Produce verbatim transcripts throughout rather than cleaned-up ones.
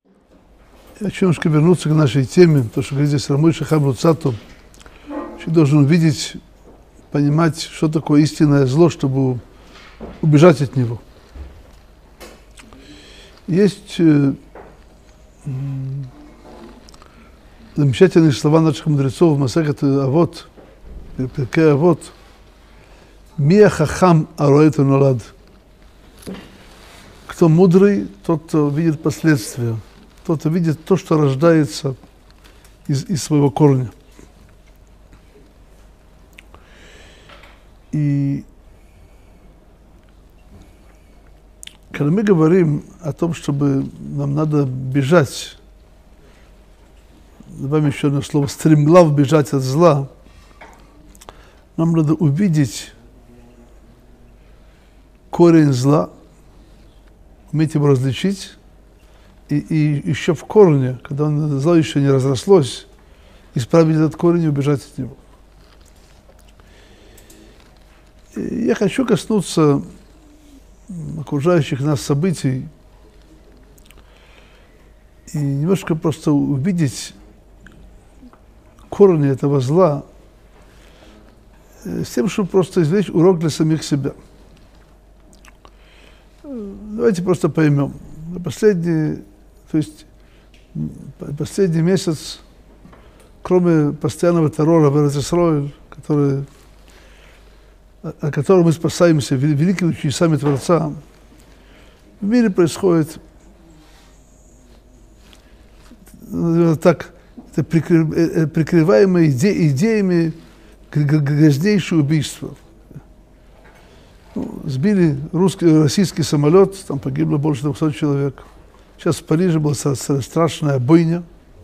Я хочу немножко вернуться к нашей теме, то, что говорит здесь Рамой Шахам Луцату. Человек должен увидеть, понимать, что такое истинное зло, чтобы убежать от него. Есть э, замечательные слова наших мудрецов в Масехет Авот, в Перкей Авот. Ми хахам ароэт нолад. Кто мудрый, тот, кто видит последствия, тот, кто видит то, что рождается из, из своего корня. И когда мы говорим о том, чтобы нам надо бежать, добавим еще одно слово, стремглав бежать от зла, нам надо увидеть корень зла, уметь его различить, и, и еще в корне, когда он, зло еще не разрослось, исправить этот корень и убежать от него. И я хочу коснуться окружающих нас событий и немножко просто увидеть корни этого зла с тем, чтобы просто извлечь урок для самих себя. Давайте просто поймем. Последний, то есть последний месяц, кроме постоянного террора в Эрец-Исроэль, который, от которого мы спасаемся великими чудесами Творца, в мире происходит, так, это прикрываемые иде, идеями грязнейшие убийства. Ну, сбили русский, российский самолет, там погибло больше двухсот человек. Сейчас в Париже была страшная бойня.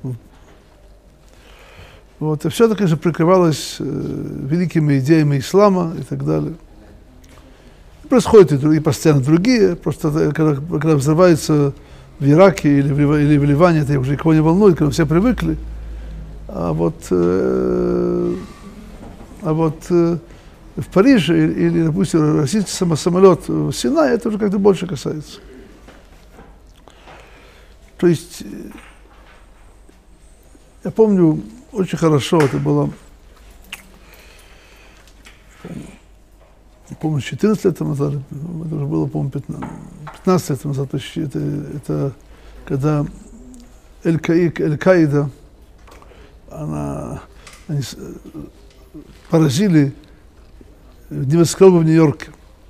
Вот. И все это, конечно, прикрывалось э, великими идеями ислама и так далее. Происходят и, другие, и постоянно другие. Просто когда, когда взрывается в Ираке или в, или в Ливане, это уже никого не волнует, когда все привыкли. А вот, э, а вот э, в Париже или, или, допустим, российский самолет в Синае, это уже как-то больше касается. То есть, я помню очень хорошо, это было, не помню, четырнадцать лет назад, это уже было, по-моему, пятнадцать лет назад почти, это, это когда Аль-Каида, она, они поразили небоскребы в Нью-Йорке.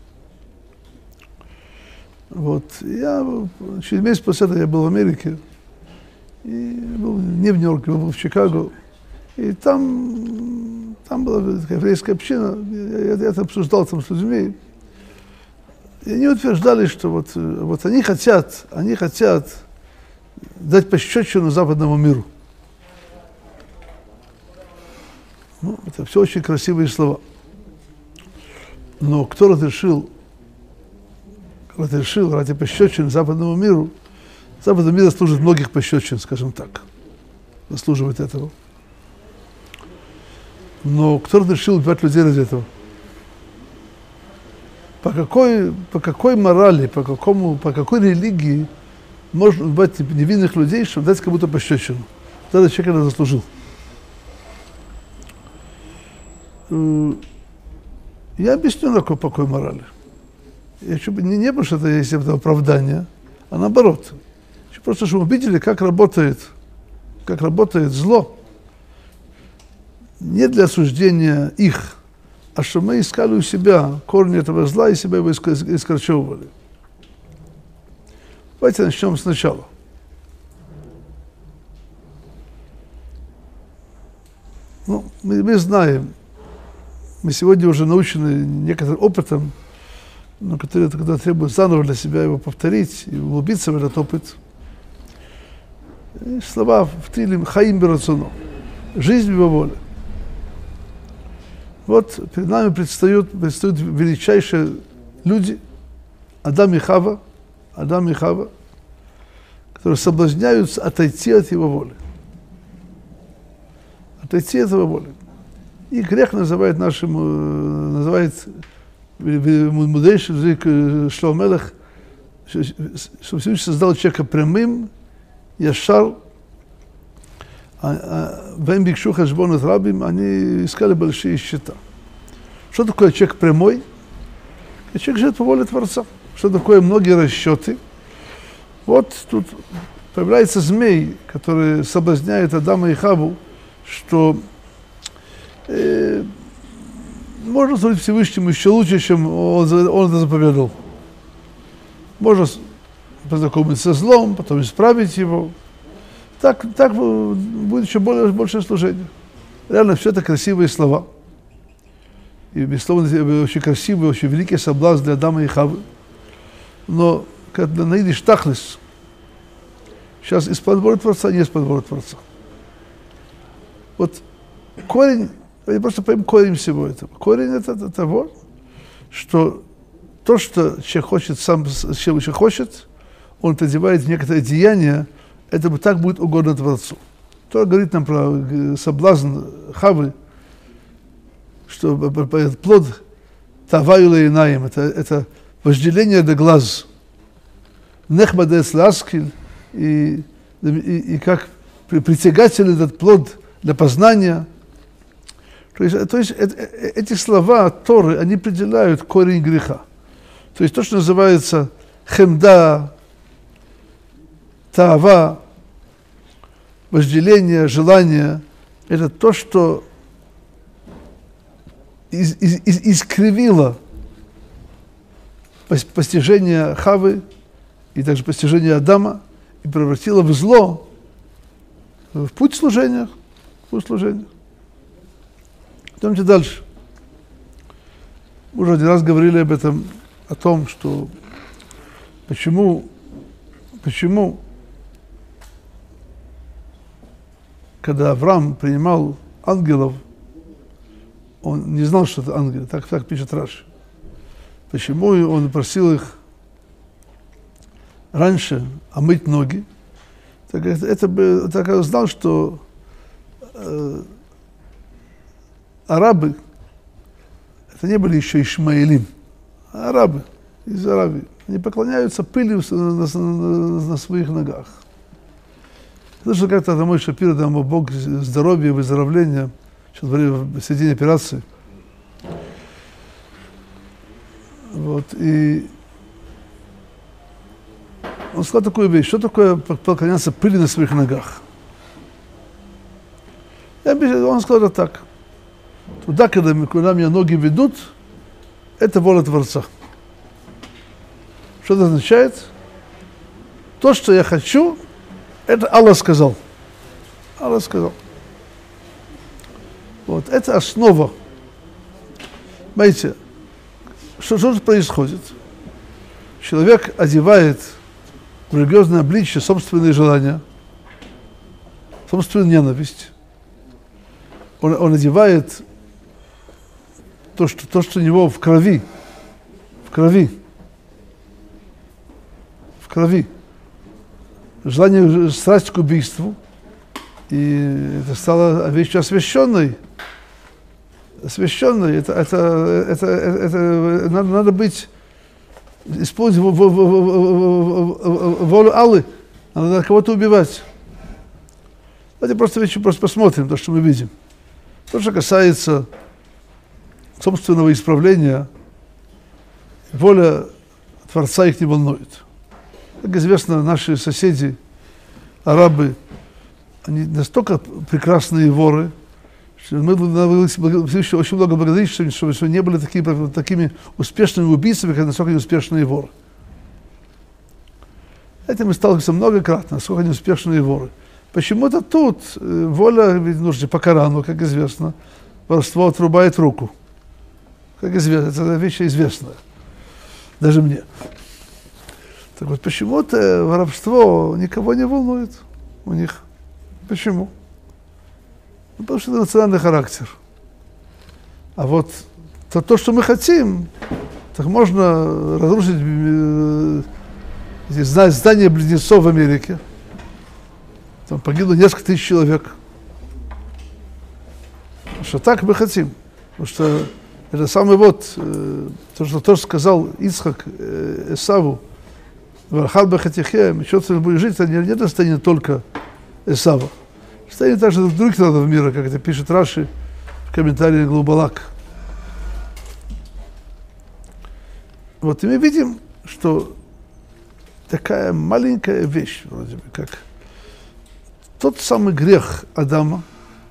Вот. Я через месяц после этого я был в Америке. И был не в Нью-Йорке, был в Чикаго. И там, там была такая еврейская община. Я, я, я это обсуждал там с людьми. И они утверждали, что вот, вот они хотят, они хотят дать пощечину западному миру. Ну, это все очень красивые слова. Но кто разрешил, разрешил ради пощечин западному миру? Западный мир заслуживает многих пощечин, скажем так. Заслуживает этого. Но кто разрешил убивать людей ради этого? По какой, по какой морали, по, какому, по какой религии можно убивать невинных людей, чтобы дать кому-то пощечину? Тогда человек это заслужил. Я объясню, на какой, по какой морали. Я хочу, не, не потому, что это есть это оправдание, а наоборот. Просто, чтобы мы видели, как работает, как работает зло. Не для осуждения их, а чтобы мы искали у себя корни этого зла и себя его искорчевывали. Давайте начнем сначала. Ну, мы, мы знаем, мы сегодня уже научены некоторым опытом, но который, который требует заново для себя его повторить и углубиться в этот опыт. И слова в Тилим «Хаим берацуно» – «Жизнь в его воле». Вот перед нами предстают, предстают величайшие люди, Адам и Хава, Адам и Хава, которые соблазняются отойти от его воли. Отойти от его воли. И грех называет нашим, называет мудрейший язык Шломо Мелех, что Всевышний создал человека прямым Яшар, вем бикшу хешбон эт рабим, они искали большие счета. Что такое человек прямой? Человек живет по воле Творца. Что такое многие расчеты? Вот тут появляется змей, который соблазняет Адама и Хаву, что э, можно служить Всевышнему еще лучше, чем он, он это заповедал. Можно познакомиться со злом, потом исправить его. Так, так будет еще более, большее служение. Реально, все это красивые слова. И, безусловно, очень красивый, очень великий соблазн для Адама и Хавы. Но когда наидиш тахлис, сейчас из-под воли Творца, не из-под воли Творца. Вот корень, я просто пойму корень всего этого. Корень это, это того, что то, что человек хочет, сам чем человек хочет, он одевает в некоторое деяние, это так будет угодно Творцу. То говорит нам про соблазн Хавы, что плод таваю лейнаим, это, это вожделение до глаз. Нехмадес ласкиль, и, и, и как притягательный этот плод для познания. То есть, то есть это, эти слова Торы, они определяют корень греха. То есть то, что называется хемда, таава, вожделение, желание, это то, что из, из, из, искривило постижение Хавы и также постижение Адама и превратило в зло, в путь служения. В путь служения. Идемте дальше. Мы уже один раз говорили об этом, о том, что почему, почему когда Авраам принимал ангелов, он не знал, что это ангелы, так, так пишет Раши. Почему он просил их раньше омыть ноги? Так это, это бы, так он знал, что э, арабы, это не были еще ишмаэлим, а арабы из Аравии. Они поклоняются пыли на, на, на, на своих ногах. Это что как-то мой Шапир, дал ему Бог здоровья, выздоровления, сейчас в середине операции. Вот, и он сказал такую вещь, что такое поклоняться пыли на своих ногах? Он сказал это так. Туда, когда, куда меня ноги ведут, это воля Творца. Что это означает? То, что я хочу, это Аллах сказал. Аллах сказал. Вот, это основа. Понимаете, что, что же происходит? Человек одевает в религиозное обличие собственные желания, собственную ненависть. Он, он одевает то что, то, что у него в крови, в крови, в крови. Желание, страсть к убийству, и это стало вещью освященной. Освященной. Это, это, это, это, это надо, надо быть, использовать волю Аллы, надо кого-то убивать. Давайте просто, просто посмотрим то, что мы видим. То, что касается собственного исправления, воля Творца их не волнует. Как известно, наши соседи, арабы, они настолько прекрасные воры, что мы очень много благодарить, чтобы, чтобы не были такими, такими успешными убийцами, как насколько они успешные воры. Этим мы сталкиваемся многократно, насколько они успешные воры. Почему-то тут воля, ведь нужно по Корану, как известно, воровство отрубает руку. Как известно, это вещь известная, даже мне. Так вот, почему-то воровство никого не волнует у них. Почему? Ну, потому что это национальный характер. А вот то, то что мы хотим, так можно разрушить э, здания близнецов в Америке. Там погибло несколько тысяч человек. Потому что так мы хотим. Потому что это самый вот, э, то, что тоже сказал Ицхак э, Эсаву, Вархал Бахатихе, еще ты будешь жить, это не достанет только Эсава. Станет также других народов мира, как это пишет Раши в комментарии Глубалак. Вот и мы видим, что такая маленькая вещь, вроде бы, как тот самый грех Адама,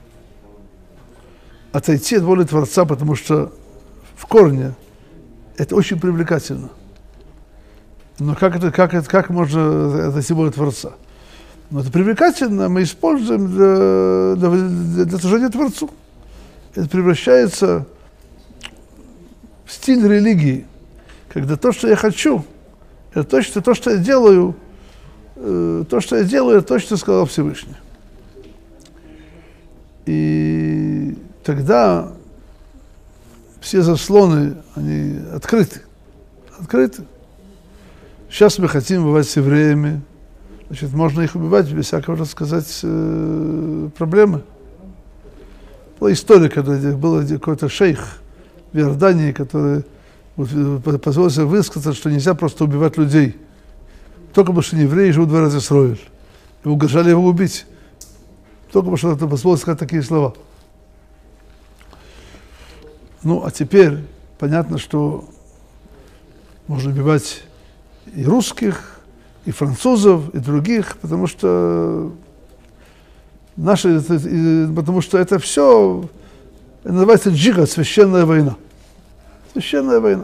отойти от воли Творца, потому что в корне это очень привлекательно. Но как, это, как, это, как можно отойти от воли Творца? Но это привлекательно мы используем для, для, для служения Творцу. Это превращается в стиль религии, когда то, что я хочу, это точно то, что я делаю, э, то, что я делаю, это точно сказал Всевышний. И тогда все заслоны, они открыты. Открыты. Сейчас мы хотим убивать с евреями. Значит, можно их убивать без всякого, так сказать, э, проблемы. Была история, когда был какой-то шейх в Иордании, который вот, позволил себе высказать, что нельзя просто убивать людей. Только потому, что евреи живут в Эрец-Исроэль. И угрожали его убить. Только потому, что это позволил сказать такие слова. Ну, а теперь понятно, что можно убивать и русских, и французов, и других, потому что наши, потому что это все называется джихад, священная война. Священная война.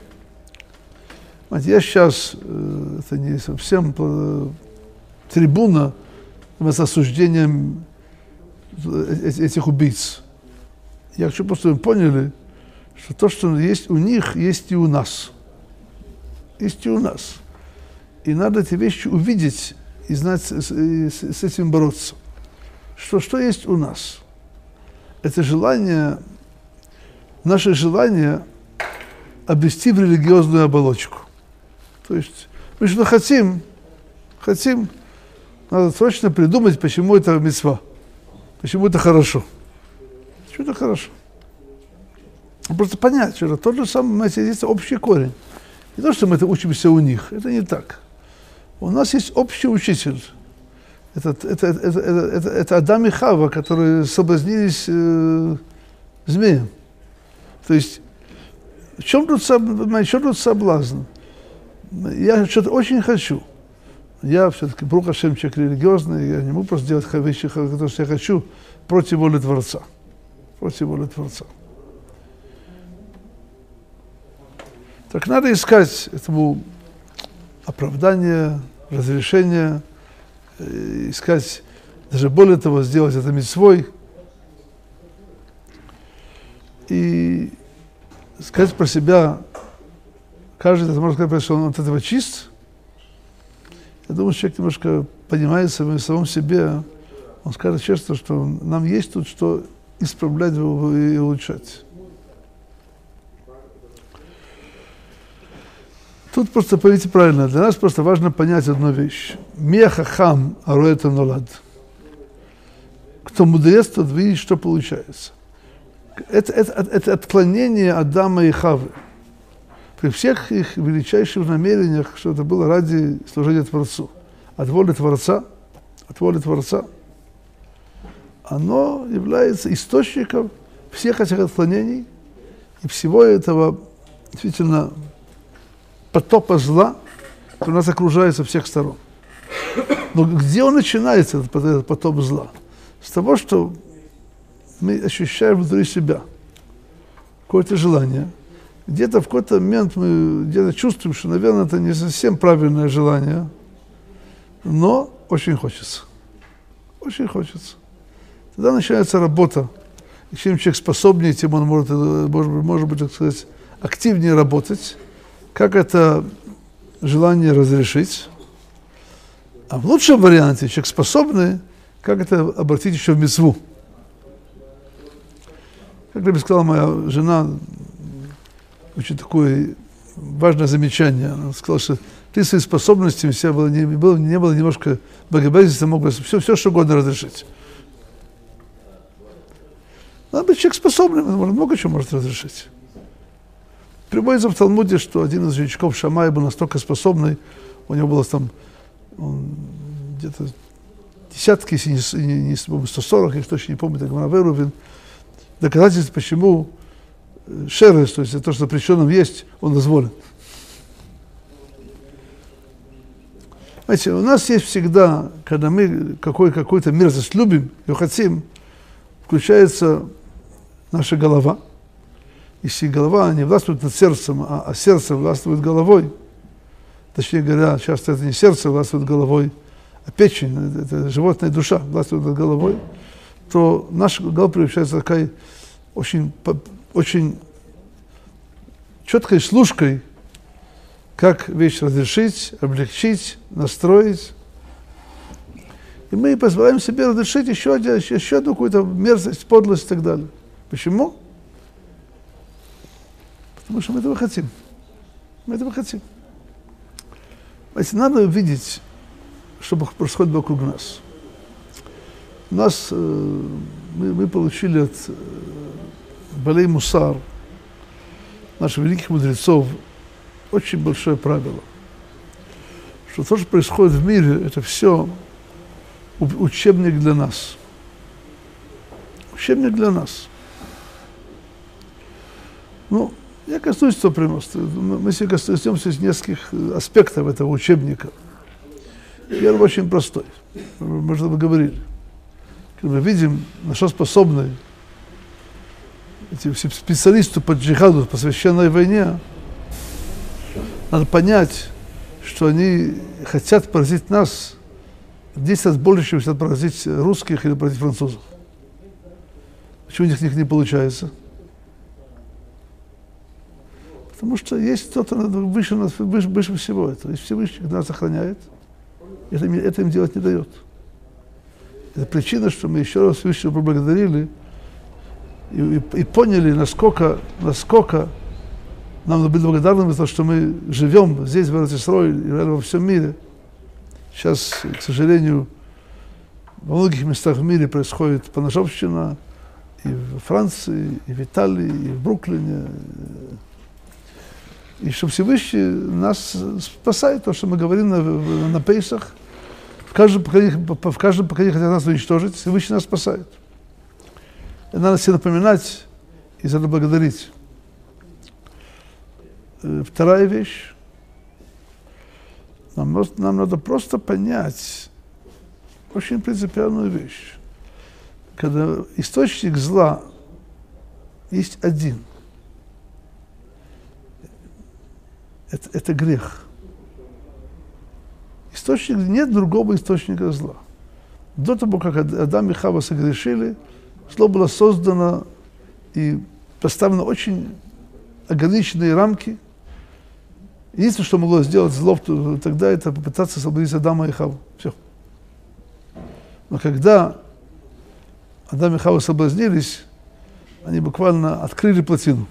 Я сейчас, это не совсем трибуна с осуждением этих убийц. Я хочу просто, чтобы вы поняли, что то, что есть у них, есть и у нас. Есть и у нас. И надо эти вещи увидеть и знать, с, с, с этим бороться. Что, что есть у нас? Это желание, наше желание обрести в религиозную оболочку. То есть мы что хотим, хотим, надо срочно придумать, почему это мицва, почему это хорошо. Почему это хорошо? Просто понять, что это тот же самый, знаете, есть общий корень. Не то, что мы это учимся у них, это не так. У нас есть общий учитель. Это, это, это, это, это, это Адам и Хава, которые соблазнились э, змеем. То есть, в чем тут, в чем тут соблазн? Я что-то очень хочу. Я все-таки, Брух Ашем, человек религиозный, я не могу просто делать вещи, которые я хочу, против воли Творца. Против воли Творца. Так надо искать этому оправдание, разрешение, искать, даже более того, сделать это мицвой. И сказать про себя, каждый может сказать, что он от этого чист. Я думаю, что человек немножко понимается в самом себе, он скажет честно, что нам есть тут что исправлять и улучшать. Тут просто, поймите правильно, для нас просто важно понять одну вещь. Мехахам аруэта нолад. Кто мудрец, тот видит, что получается. Это, это, это отклонение Адама и Хавы. При всех их величайших намерениях, что это было ради служения Творцу. От воли Творца, от воли Творца, оно является источником всех этих отклонений и всего этого действительно потопа зла, который нас окружает со всех сторон. Но где он начинается, этот потоп зла? С того, что мы ощущаем внутри себя какое-то желание. Где-то в какой-то момент мы где-то чувствуем, что, наверное, это не совсем правильное желание, но очень хочется. Очень хочется. Тогда начинается работа. И чем человек способнее, тем он может, может, может быть, так сказать, активнее работать. Как это желание разрешить? А в лучшем варианте человек способный, как это обратить еще в мицву. Как мне сказала моя жена, очень такое важное замечание. Она сказала, что ты своими способностями себя было, не, было, не было немножко богобоязненности, мог бы все, все что угодно разрешить. Надо быть человек способным, он может, много чего может разрешить. Приводится в Талмуде, что один из учеников Шамая был настолько способный, у него было там где-то десятки, если не, не, не сто сорок, я точно не помню, так Верувин. Доказательство, почему шерес, то есть то, что запрещенным есть, он дозволен. Знаете, у нас есть всегда, когда мы какой, какую-то мерзость любим и хотим, включается наша голова. Если голова не властвует над сердцем, а, а сердце властвует головой, точнее говоря, часто это не сердце властвует головой, а печень, это животная душа властвует над головой, то наша голова превращается такой очень, очень четкой служкой, как вещь разрешить, облегчить, настроить. И мы позволяем себе разрешить еще, один, еще одну какую-то мерзость, подлость и так далее. Почему? Потому что мы этого хотим. Мы этого хотим. Знаете, надо видеть, что происходит вокруг нас. У нас, э, мы, мы получили от э, Балей Мусар, наших великих мудрецов, очень большое правило, что то, что происходит в мире, это все учебник для нас. Учебник для нас. Ну, я коснусь этого прямо. Мы сегодня коснемся нескольких аспектов этого учебника. Первый очень простой. Мы уже говорили. Когда мы видим, на что способны эти специалисты по джихаду, по священной войне, надо понять, что они хотят поразить нас в десять раз больше, чем хотят поразить русских или поразить французов. Почему у них не получается? Потому что есть кто-то выше, выше, выше всего этого. Есть Всевышний, кто нас охраняет. Это, это им делать не дает. Это причина, что мы еще раз Всевышнего поблагодарили и, и, и поняли, насколько, насколько нам надо быть благодарными за то, что мы живем здесь, в Эрец-Исроэль, и во всем мире. Сейчас, к сожалению, во многих местах в мире происходит поножовщина, и в Франции, и в Италии, и в Бруклине. И что Всевышний нас спасает, то, что мы говорим на, на Пейсах. В каждом поколении, в каждом поколении хотят нас уничтожить, Всевышний нас спасает. И надо себе напоминать и за это благодарить. Вторая вещь. Нам, нам надо просто понять очень принципиальную вещь. Когда источник зла есть один. Это, это грех. Источник, нет другого источника зла. До того, как Адам и Хава согрешили, зло было создано и поставлено очень ограниченные рамки. Единственное, что могло сделать зло тогда, это попытаться соблазнить Адама и Хаву. Все. Но когда Адам и Хава соблазнились, они буквально открыли плотину.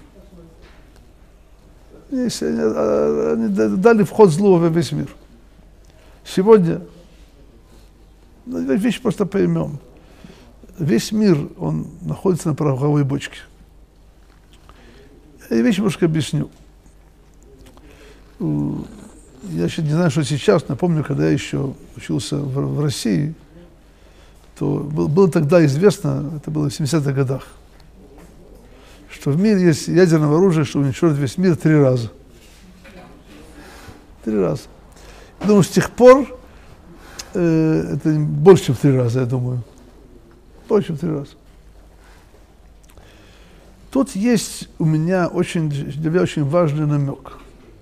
И они дали вход злу во весь мир. Сегодня, вещь просто поймем, весь мир, он находится на пороховой бочке. Я вещь немножко объясню. Я еще не знаю, что сейчас, напомню, когда я еще учился в, в России, то было, было тогда известно, это было в семидесятых годах, что в мире есть ядерное оружие, что уничтожит весь мир три раза. Три раза. Я думаю, с тех пор э, это больше, чем в три раза, я думаю. Больше, чем в три раза. Тут есть у меня очень, для меня очень важный намек.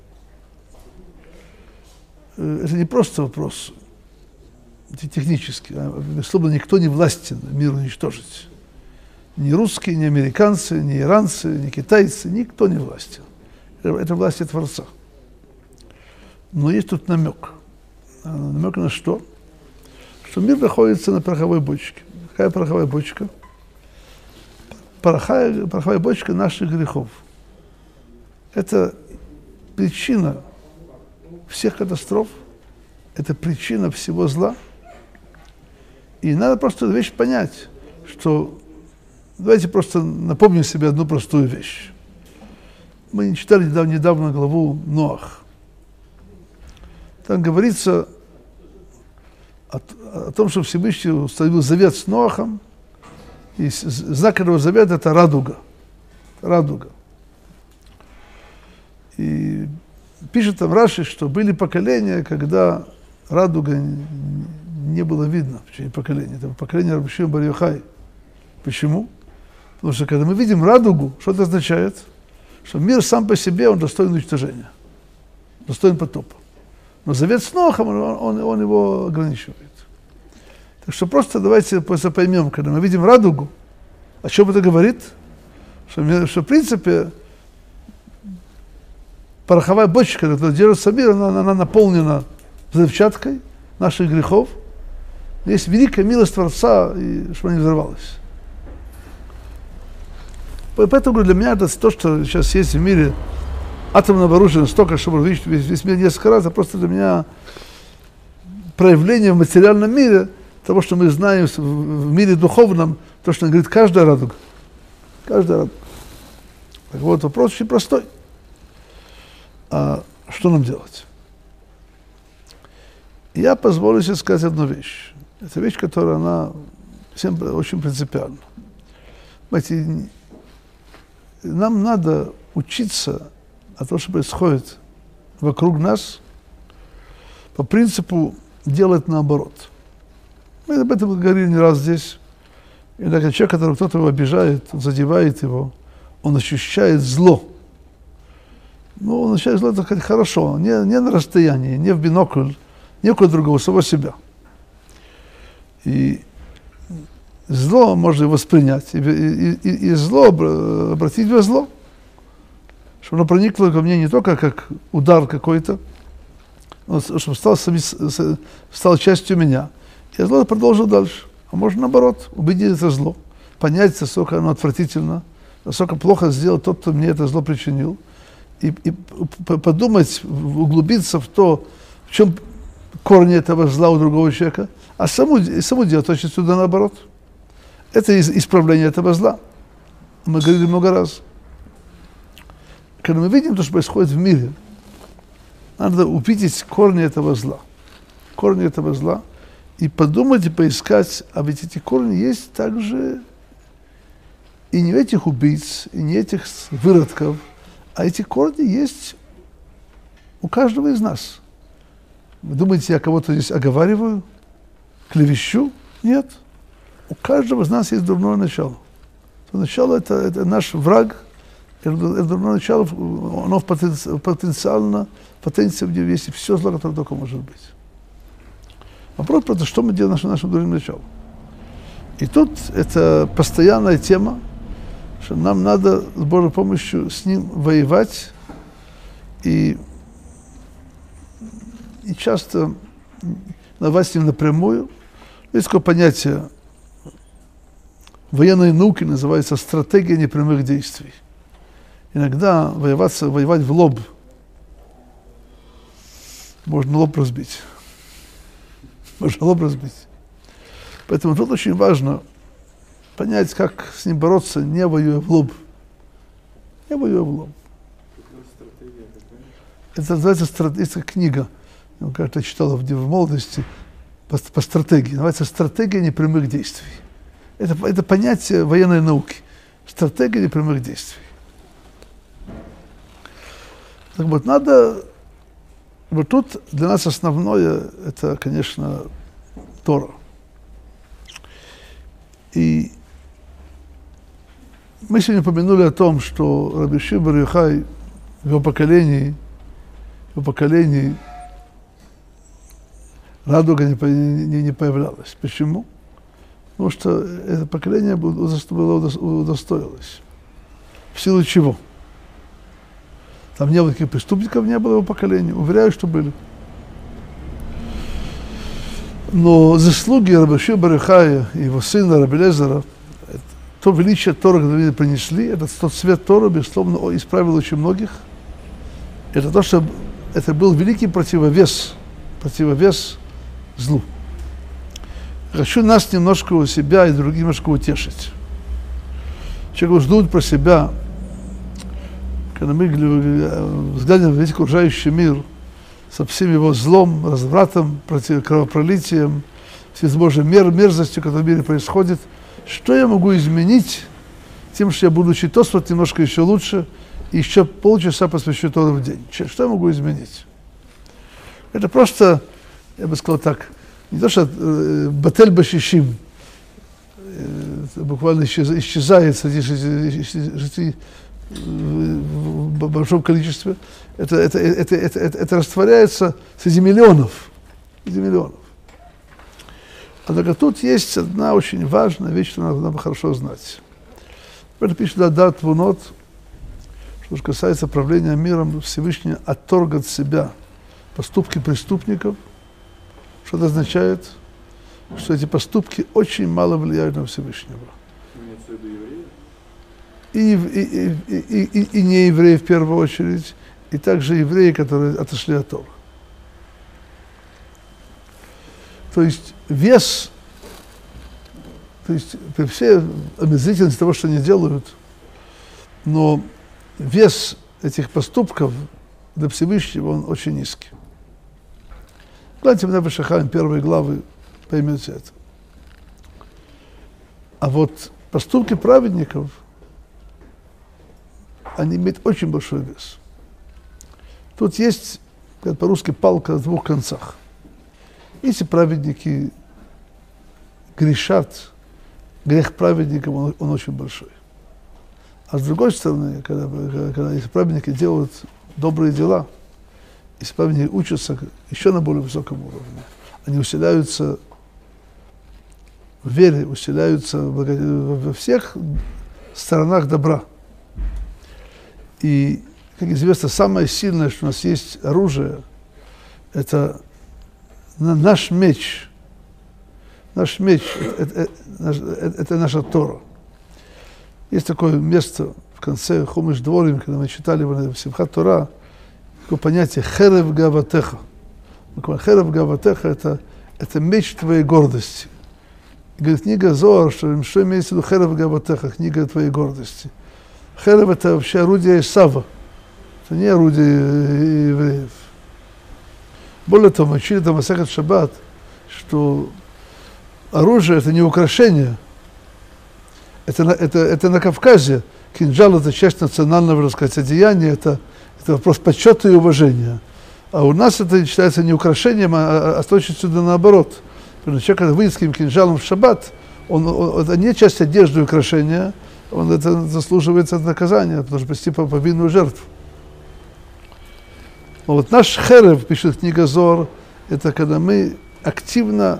Это не просто вопрос технический, а, безусловно, никто не властен мир уничтожить. Ни русские, ни американцы, ни иранцы, ни китайцы, никто не властен. Это власть Творца. Но есть тут намек. Намек на что? Что мир находится на пороховой бочке. Какая пороховая бочка? Пороховая, пороховая бочка наших грехов. Это причина всех катастроф, это причина всего зла. И надо просто вещь понять, что давайте просто напомним себе одну простую вещь. Мы читали недавно, недавно главу Ноах. там говорится о, о том, что Всевышний установил завет с Ноахом, и знак этого завета – это радуга. Радуга. И пишет там Раши, что были поколения, когда радуга не было видно в течение поколения. Это поколение Раби Шимон бар Йохай. Почему? Потому что когда мы видим радугу, что это означает? Что мир сам по себе, он достоин уничтожения, достоин потопа. Но завет с Ноахом, он, он, он его ограничивает. Так что просто давайте просто поймем, когда мы видим радугу, о чем это говорит? Что, что в принципе, пороховая бочка, которая держится мир, она, она наполнена взрывчаткой наших грехов. Есть великая милость Творца, и чтобы она не взорвалась. Поэтому для меня это то, что сейчас есть в мире атомного оружия настолько, чтобы увеличить весь, весь мир несколько раз, это просто для меня проявление в материальном мире того, что мы знаем в мире духовном, то, что он говорит, каждая радуга. Каждая радуга. Так вот, вопрос очень простой. А что нам делать? Я позволю себе сказать одну вещь. Это вещь, которая, она всем очень принципиальна. Знаете, нам надо учиться от того, что происходит вокруг нас, по принципу делать наоборот. Мы об этом говорили не раз здесь. Иногда человек, который кто-то его обижает, задевает его, он ощущает зло. Ну, он ощущает зло, это сказать, хорошо, не, не на расстоянии, не в бинокль, не у кого другого, самого себя. И зло можно воспринять, и, и, и, и зло обратить во зло, чтобы оно проникло ко мне не только как удар какой-то, но чтобы стало, стало частью меня. И зло продолжил дальше. А можно наоборот, убедить это зло, понять, насколько оно отвратительно, насколько плохо сделал тот, кто мне это зло причинил, и, и подумать, углубиться в то, в чем корни этого зла у другого человека, а саму, саму делать точно сюда наоборот. Это исправление этого зла. Мы говорили много раз. Когда мы видим то, что происходит в мире, надо увидеть корни этого зла. Корни этого зла. И подумать, и поискать, а ведь эти корни есть также и не этих убийц, и не этих выродков, а эти корни есть у каждого из нас. Вы думаете, я кого-то здесь оговариваю, клевещу? Нет. У каждого из нас есть дурное начало. То начало это, это наш враг, это, это дурное начало, оно потенци, потенциально, потенциально, где есть все зло, которое только может быть. Вопрос просто, что мы делаем нашим, нашим дурным началом. И тут это постоянная тема, что нам надо с Божьей помощью с ним воевать, и, и часто воевать с ним напрямую. Есть такое понятие военной науки, называется стратегия непрямых действий. Иногда воевать, воевать в лоб, можно лоб разбить. Можно лоб разбить. Поэтому тут очень важно понять, как с ним бороться, не воюя в лоб. Не воюя в лоб. Это называется стратегия, книга, я как-то читала в, в молодости, по, по стратегии. Называется стратегия непрямых действий. Это, это понятие военной науки. Стратегия непрямых действий. Так вот, надо... Вот тут для нас основное, это, конечно, Тора. И мы сегодня упомянули о том, что Раби Шимон бар Йохай в его поколении, в его поколении радуга не, не, не появлялась. Почему? Потому что это поколение было удостоилось. В силу чего? Там не было таких преступников, не было его поколения. Уверяю, что были. Но заслуги Раби Шимона бар Йохая и его сына Раби Элиэзера, то величие Торы, которое они принесли, этот тот свет Торы, безусловно, исправил очень многих. Это то, что это был великий противовес, противовес злу. Хочу нас немножко у себя и других немножко утешить. Человек ждут про себя, когда мы взглянем на весь окружающий мир, со всем его злом, развратом, кровопролитием, всевозможной мер, мерзостью, которая в мире происходит. Что я могу изменить тем, что я буду учить Тосфот немножко еще лучше, и еще полчаса посвящу Тору в день? Что я могу изменить? Это просто, я бы сказал так, не то, что э, батель башишим, э, буквально исчез, исчезает среди жителей в большом количестве, это, это, это, это, это, это растворяется среди миллионов, среди миллионов. Однако тут есть одна очень важная вещь, что надо, надо хорошо знать. Это пишет Дат Твунот, что касается правления миром, Всевышний отторг от себя поступки преступников, что это означает, что эти поступки очень мало влияют на Всевышнего. И, и, и, и, и, и не евреи в первую очередь, и также евреи, которые отошли от Торы. То есть вес, то есть при всей омерзительности того, что они делают, но вес этих поступков для Всевышнего, он очень низкий. Глядите на Шахаим, первые главы, поймете это. А вот поступки праведников, они имеют очень большой вес. Тут есть, как по-русски, палка на двух концах. Если праведники грешат, грех праведникам, он, он очень большой. А с другой стороны, когда, когда, когда если праведники делают добрые дела, если праведники учатся еще на более высоком уровне, они усиляются в вере, усиляются во всех сторонах добра. И, как известно, самое сильное, что у нас есть оружие, это наш меч. Наш меч – это, это, это наша Тора. Есть такое место в конце Хумиш Дворим, когда мы читали в Симхат Тора, такое понятие «херев гаватеха». «Херев гаватеха» это, – это меч твоей гордости. И говорит книга Зоар, что, что имеется в виду «херев гаватеха», книга твоей гордости. Херев – это вообще орудие Исава, это не орудие евреев. Более того, мы учили там Масехет Шаббат, что оружие – это не украшение. Это, это, это на Кавказе. Кинжал – это часть национального, так сказать, одеяния, это, это вопрос почета и уважения. А у нас это считается не украшением, а, а с точностью да наоборот. Потому что человек, когда выйдет с таким кинжалом в шаббат, он, он, это не часть одежды и украшения, он это заслуживает наказания, потому что спасти повинную жертву. Но вот наш херев, пишет книга Зор, это когда мы активно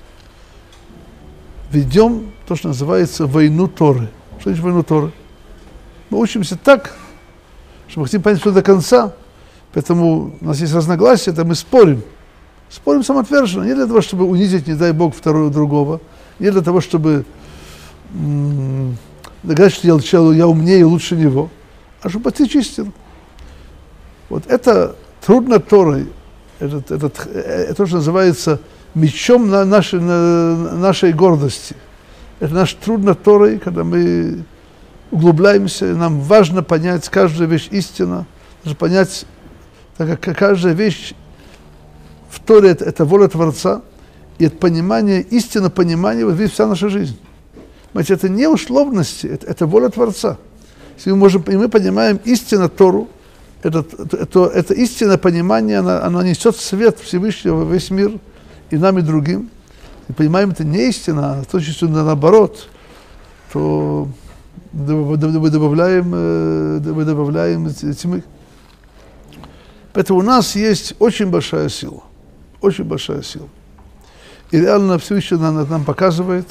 ведем то, что называется войну Торы. Что значит войну Торы? Мы учимся так, что мы хотим понять все до конца, поэтому у нас есть разногласия, это мы спорим. Спорим самоотверженно, не для того, чтобы унизить, не дай Бог, второго другого, не для того, чтобы м- доказать, что я, я умнее и лучше него, а чтобы постичь истину. Вот это трудно Торой, это, это, это то, что называется мечом на нашей, на нашей гордости. Это наш труд над Торой, когда мы углубляемся, нам важно понять каждую вещь истинно, даже понять, так как каждая вещь в Торе это, это воля Творца, и это понимание, истинно понимание, вот вся наша жизнь. Понимаете, это не условности, это, это воля Творца. Если мы можем, и мы понимаем истинно Тору, это, это, это истинное понимание, оно, оно несет свет Всевышнего во весь мир, и нам, и другим. И понимаем, это не истина, а точно наоборот, то мы добавляем, мы добавляем тьмы. Поэтому у нас есть очень большая сила, очень большая сила. И реально Всевышний нам, нам показывает,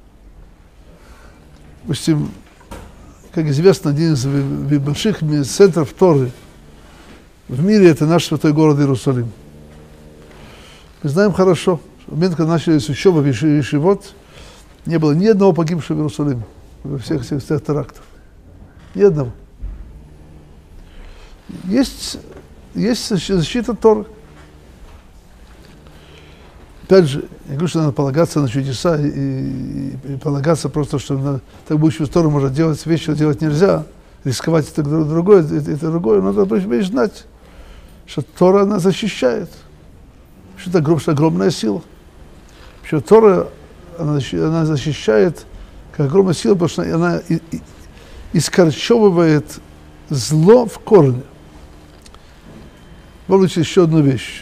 допустим, как известно, один из больших центров Торы в мире – это наш святой город Иерусалим. Мы знаем хорошо, что в момент, когда начались учебы в Ешивот, не было ни одного погибшего в Иерусалиме, во всех всех, всех терактов. Ни одного. Есть, есть защита Торы. Опять же, я говорю, что надо полагаться на чудеса и, и, и полагаться просто, что на, так будущую сторону можно делать вещи, делать нельзя, рисковать это другое, это, это другое. Надо больше знать, что Тора, она защищает. Что это огромная сила. Что Тора, она, она защищает, как огромная сила, потому что она и, и, искорчевывает зло в корне. Может быть, еще одну вещь.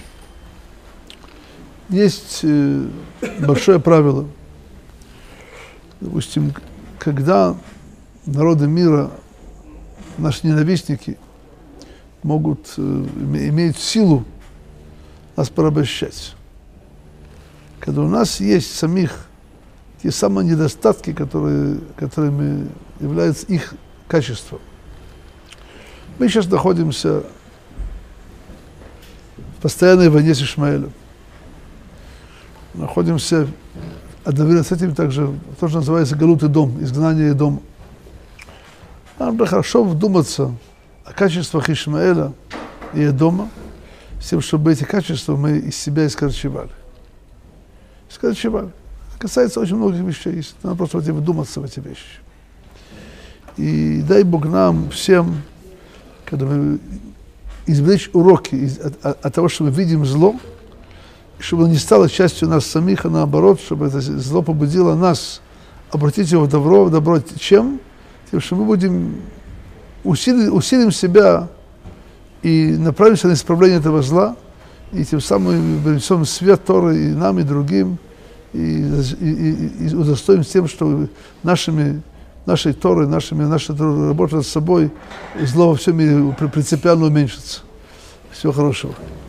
Есть э, большое правило. Допустим, когда народы мира, наши ненавистники, могут, э, имеют силу нас порабощать. Когда у нас есть самих те самые недостатки, которые, которыми являются их качеством. Мы сейчас находимся в постоянной войне с Ишмаэлем. Находимся одновременно с этим также, то, что называется галут Эдом, изгнание Эдома. Надо хорошо вдуматься о качествах Ишмаэля и Эдома, с тем, чтобы эти качества мы из себя искорчевали. Искорчевали. Это касается очень многих вещей. Надо просто вдуматься в эти вещи. И дай Бог нам всем, когда мы извлечь уроки из, от, от, от того, что мы видим зло, чтобы оно не стало частью нас самих, а наоборот, чтобы это зло побудило нас обратить его в добро, в добро чем? Тем, что мы будем усилим, усилим себя и направимся на исправление этого зла, и тем самым принесем свет Торы и нам, и другим, и, и, и, и удостоим тем, что нашими, нашей Торой, нашими, нашей работой над собой зло во всем мире принципиально уменьшится. Всего хорошего.